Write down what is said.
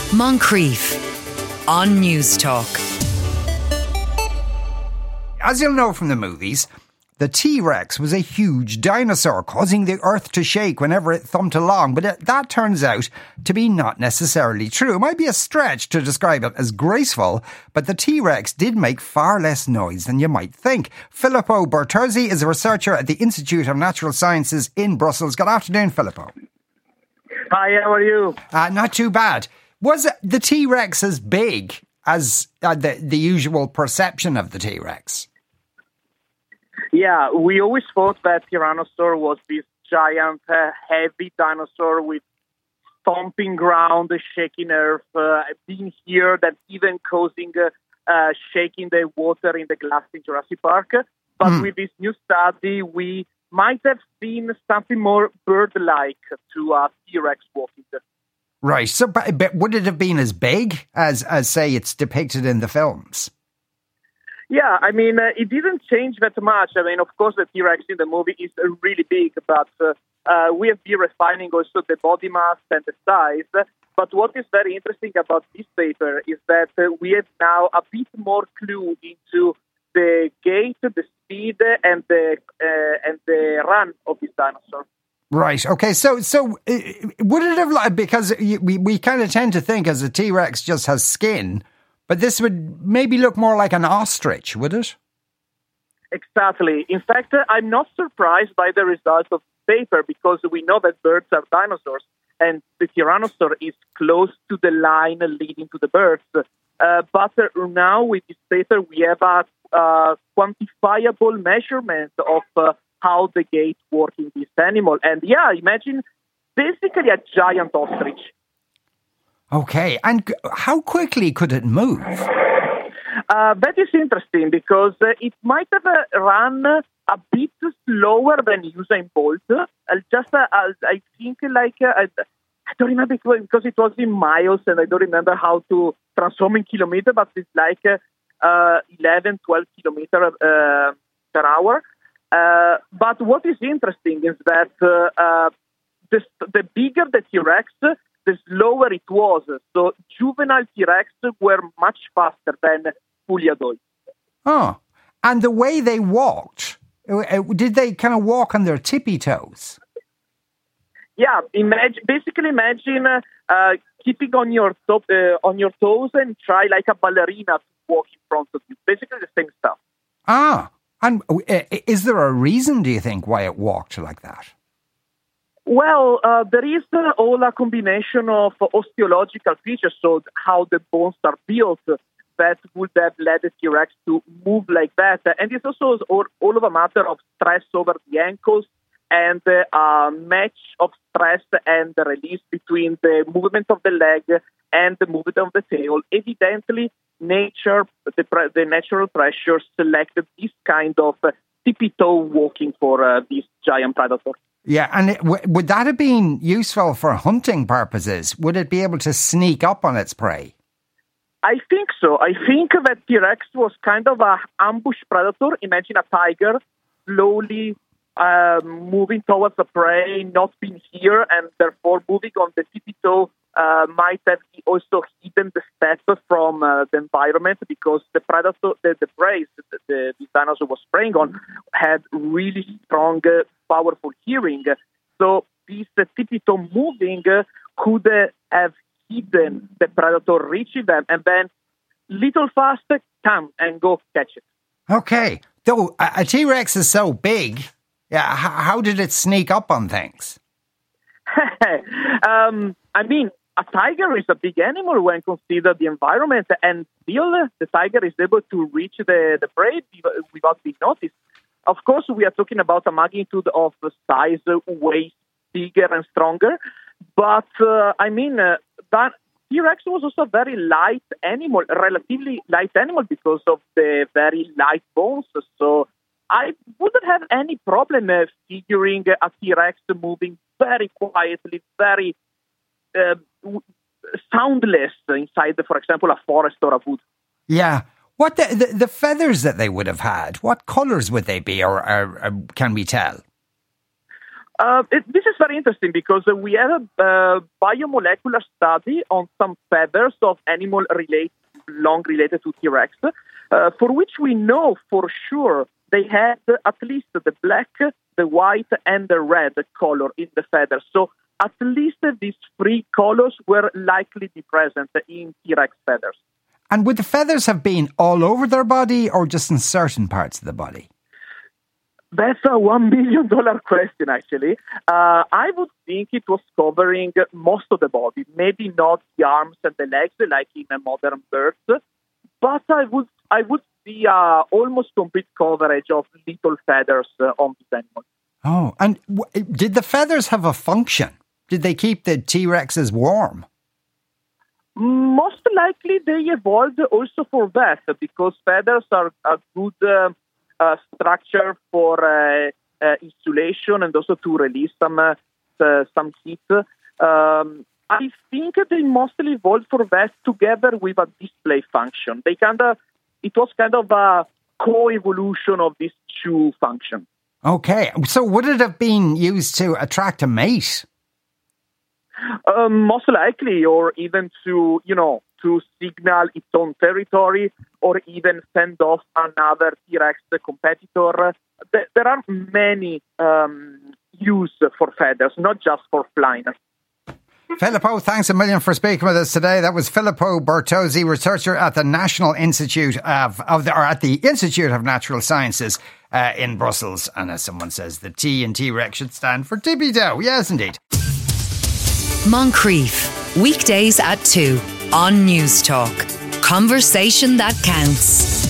Moncrief on News Talk. As you'll know from the movies, the T-Rex was a huge dinosaur, causing the earth to shake whenever it thumped along, but that turns out to be not necessarily true. It might be a stretch to describe it as graceful, but the T-Rex did make far less noise than you might think. Filippo Bertuzzi is a researcher at the Institute of Natural Sciences in Brussels. Good afternoon, Filippo. Hi, how are you? Not too bad. Was the T-Rex as big as the usual perception of the T-Rex? Yeah, we always thought that Tyrannosaur was this giant, heavy dinosaur with stomping ground, shaking earth, being here, that even causing shaking the water in the glass in Jurassic Park. But with this new study, we might have seen something more bird-like to a T-Rex walking. Right. So, but would it have been as big as say, it's depicted in the films? Yeah, I mean, it didn't change that much. I mean, of course, the T-Rex in the movie is really big, but we have been refining also the body mass and the size. But what is very interesting about this paper is that we have now a bit more clue into the gait, the speed, and the run of this dinosaur. Right. Okay. So would it have, because we kind of tend to think as a T-Rex just has skin, but this would maybe look more like an ostrich, would it? Exactly. In fact, I'm not surprised by the results of the paper because we know that birds are dinosaurs and the Tyrannosaur is close to the line leading to the birds. But now with this paper, we have a quantifiable measurement of how the gait works in this animal. And yeah, imagine basically a giant ostrich. Okay, and how quickly could it move? That is interesting because it might have run a bit slower than Usain Bolt. I think I don't remember because it was in miles and I don't remember how to transform in kilometers, but it's like 11, 12 kilometers per hour. But what is interesting is that the bigger the T-Rex, the slower it was. So juvenile T-Rex were much faster than fully adult. Oh, and the way they walked, did they kind of walk on their tippy toes? Yeah, imagine keeping on your toes and try like a ballerina to walk in front of you. Basically the same stuff. Ah, and is there a reason, do you think, why it walked like that? Well, there is all a combination of osteological features, so how the bones are built, that would have led the T-Rex to move like that. And it's also all of a matter of stress over the ankles and a match of stress and the release between the movement of the leg and the movement of the tail. Evidently, nature, the natural pressure selected this kind of tippy-toe walking for this giant predator. Yeah, and would that have been useful for hunting purposes? Would it be able to sneak up on its prey? I think so. I think that T-Rex was kind of an ambush predator. Imagine a tiger slowly moving towards the prey, not being here, and therefore moving on the tippy-toe might have also hidden the step from the environment because the predator, the prey the dinosaur was preying on, had really strong, powerful hearing. So this tippy-toe moving could have hidden the predator reaching them, and then little faster, come and go catch it. Okay, though a T-Rex is so big, yeah, how did it sneak up on things? I mean, a tiger is a big animal when considered the environment, and still the tiger is able to reach the prey without being noticed. Of course, we are talking about a magnitude of size way bigger and stronger, but that T-Rex was also a very light animal, relatively light animal because of the very light bones. So I wouldn't have any problem figuring a T-Rex moving very quietly, very soundless inside, for example, a forest or a wood. Yeah. What the feathers that they would have had, what colours would they be, or can we tell? This is very interesting because we had a biomolecular study on some feathers of animal long related to T-Rex, for which we know for sure they had at least the black, the white, and the red color in the feathers. So at least these three colors were likely to be present in T-Rex feathers. And would the feathers have been all over their body or just in certain parts of the body? That's a $1 million question, actually. I would think it was covering most of the body, maybe not the arms and the legs like in a modern bird, but I would see almost complete coverage of little feathers on these animals. Oh, and did the feathers have a function? Did they keep the T-Rexes warm? Most likely they evolved also for that, because feathers are a good structure for insulation and also to release some heat. I think they mostly evolved for that together with a display function. It was kind of a co-evolution of these two functions. Okay, so would it have been used to attract a mate? Most likely, or even to signal its own territory, or even send off another T-Rex competitor. There are many use for feathers, not just for flying. Filippo, thanks a million for speaking with us today. That was Filippo Bertozzi, researcher at the National Institute at the Institute of Natural Sciences in Brussels. And as someone says, the T in T-Rex should stand for Tippy-Toe. Yes, indeed. Moncrief, weekdays at 2 on News Talk. Conversation that counts.